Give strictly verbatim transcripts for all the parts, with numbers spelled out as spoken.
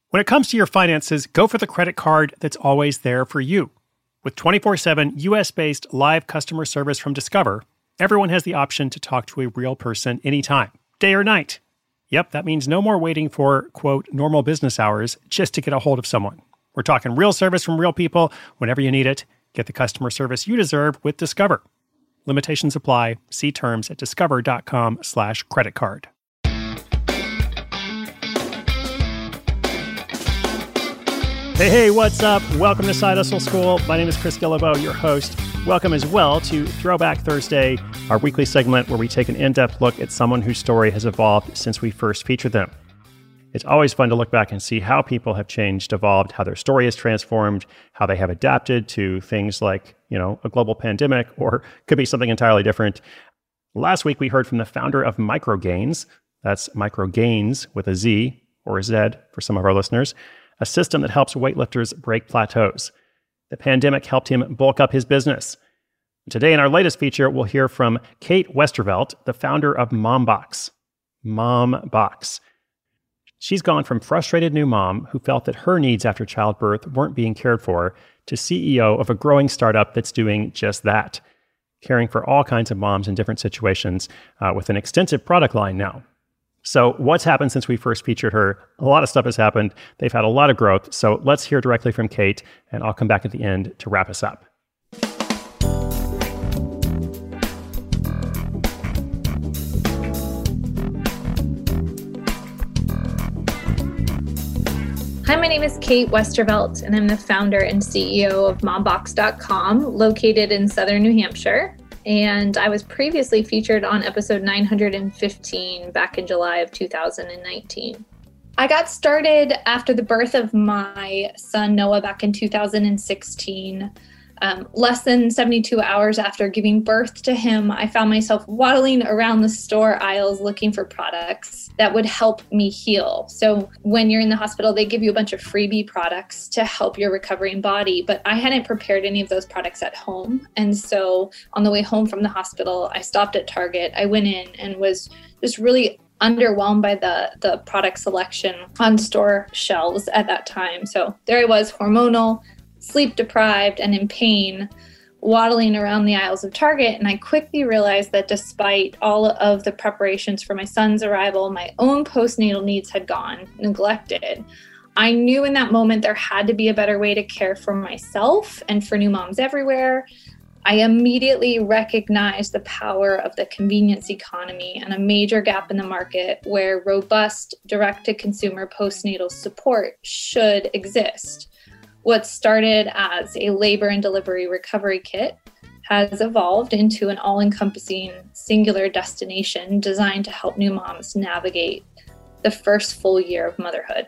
When it comes to your finances, go for the credit card that's always there for you. With twenty-four seven U S-based live customer service from Discover, everyone has the option to talk to a real person anytime, day or night. Yep, that means no more waiting for, quote, normal business hours just to get a hold of someone. We're talking real service from real people whenever you need it. Get the customer service you deserve with Discover. Limitations apply. See terms at discover.com slash credit card. Hey, hey, what's up? Welcome to Side Hustle School. My name is Chris Guillebeau, your host. Welcome as well to Throwback Thursday, our weekly segment where we take an in-depth look at someone whose story has evolved since we first featured them. It's always fun to look back and see how people have changed, evolved, how their story has transformed, how they have adapted to things like, you know, a global pandemic, or could be something entirely different. Last week, we heard from the founder of Microgains. That's Microgains with a Z or a Z for some of our listeners. A system that helps weightlifters break plateaus. The pandemic helped him bulk up his business. Today, in our latest feature, we'll hear from Kate Westervelt, the founder of Mombox. Mombox. She's gone from frustrated new mom who felt that her needs after childbirth weren't being cared for to C E O of a growing startup that's doing just that, caring for all kinds of moms in different situations uh, with an extensive product line now. So what's happened since we first featured her? A lot of stuff has happened. They've had a lot of growth. So let's hear directly from Kate, and I'll come back at the end to wrap us up. Hi, my name is Kate Westervelt, and I'm the founder and C E O of Mombox dot com, located in southern New Hampshire. And I was previously featured on episode nine hundred fifteen back in July of two thousand nineteen. I got started after the birth of my son Noah back in two thousand sixteen. Um, less than seventy-two hours after giving birth to him, I found myself waddling around the store aisles looking for products that would help me heal. So when you're in the hospital, they give you a bunch of freebie products to help your recovering body, but I hadn't prepared any of those products at home. And so on the way home from the hospital, I stopped at Target. I went in and was just really underwhelmed by the, the product selection on store shelves at that time. So there I was, hormonal, sleep deprived, and in pain, waddling around the aisles of Target. And I quickly realized that despite all of the preparations for my son's arrival, my own postnatal needs had gone neglected. I knew in that moment there had to be a better way to care for myself and for new moms everywhere. I immediately recognized the power of the convenience economy and a major gap in the market where robust direct-to-consumer postnatal support should exist. What started as a labor and delivery recovery kit has evolved into an all-encompassing singular destination designed to help new moms navigate the first full year of motherhood.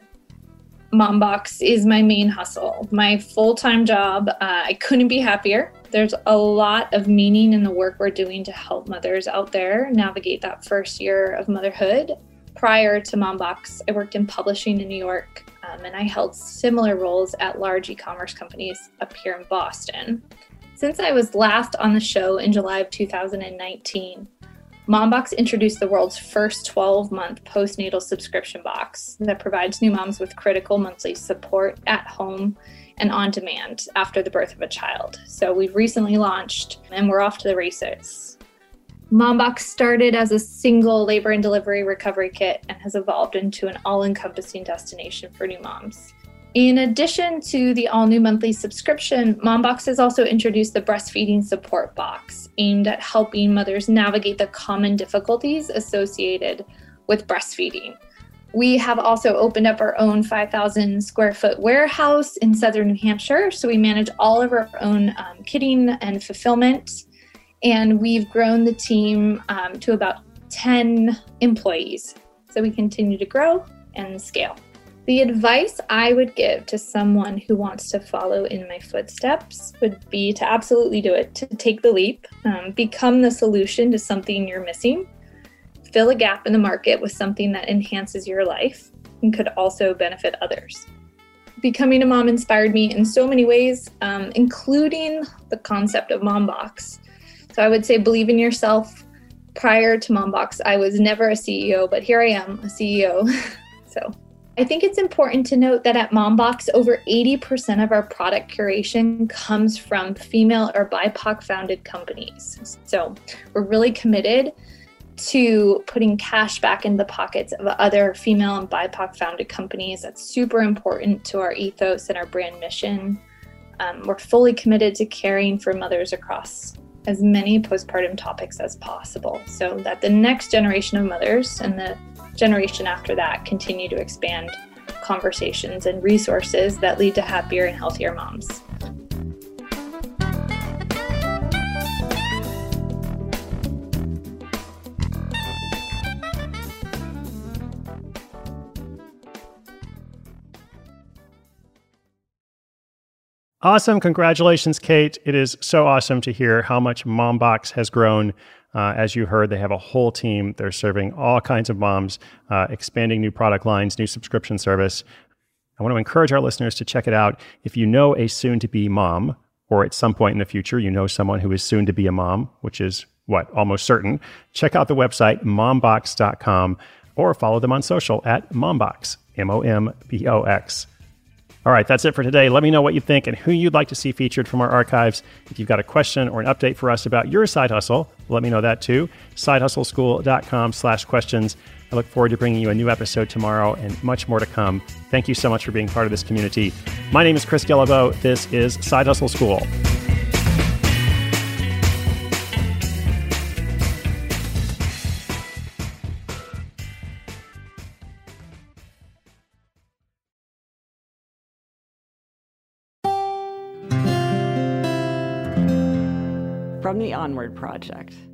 Mombox is my main hustle, my full-time job. Uh, I couldn't be happier. There's a lot of meaning in the work we're doing to help mothers out there navigate that first year of motherhood. Prior to Mombox, I worked in publishing in New York, um, and I held similar roles at large e-commerce companies up here in Boston. Since I was last on the show in July of two thousand nineteen, Mombox introduced the world's first twelve-month postnatal subscription box that provides new moms with critical monthly support at home and on demand after the birth of a child. So we've recently launched, and we're off to the races. Mombox started as a single labor and delivery recovery kit and has evolved into an all-encompassing destination for new moms. In addition to the all-new monthly subscription, Mombox has also introduced the breastfeeding support box, aimed at helping mothers navigate the common difficulties associated with breastfeeding. We have also opened up our own five thousand square foot warehouse in southern New Hampshire, so we manage all of our own um, kitting and fulfillment. And we've grown the team um, to about ten employees. So we continue to grow and scale. The advice I would give to someone who wants to follow in my footsteps would be to absolutely do it, to take the leap, um, become the solution to something you're missing, fill a gap in the market with something that enhances your life and could also benefit others. Becoming a mom inspired me in so many ways, um, including the concept of Mombox. So I would say believe in yourself. Prior to Mombox, I was never a C E O, but here I am, a C E O. So I think it's important to note that at MomBox, over eighty percent of our product curation comes from female or B I P O C-founded companies. So we're really committed to putting cash back in the pockets of other female and B I P O C-founded companies. That's super important to our ethos and our brand mission. Um, we're fully committed to caring for mothers across as many postpartum topics as possible, so that the next generation of mothers and the generation after that continue to expand conversations and resources that lead to happier and healthier moms. Awesome. Congratulations, Kate. It is so awesome to hear how much MomBox has grown. Uh, as you heard, they have a whole team. They're serving all kinds of moms, uh, expanding new product lines, new subscription service. I want to encourage our listeners to check it out. If you know a soon-to-be mom, or at some point in the future, you know someone who is soon to be a mom, which is, what, almost certain, check out the website, mom box dot com, or follow them on social at MomBox, M O M B O X. All right, that's it for today. Let me know what you think and who you'd like to see featured from our archives. If you've got a question or an update for us about your side hustle, let me know that too. side hustle school dot com slash questions. I look forward to bringing you a new episode tomorrow and much more to come. Thank you so much for being part of this community. My name is Chris Guillebeau. This is Side Hustle School. From the Onward Project.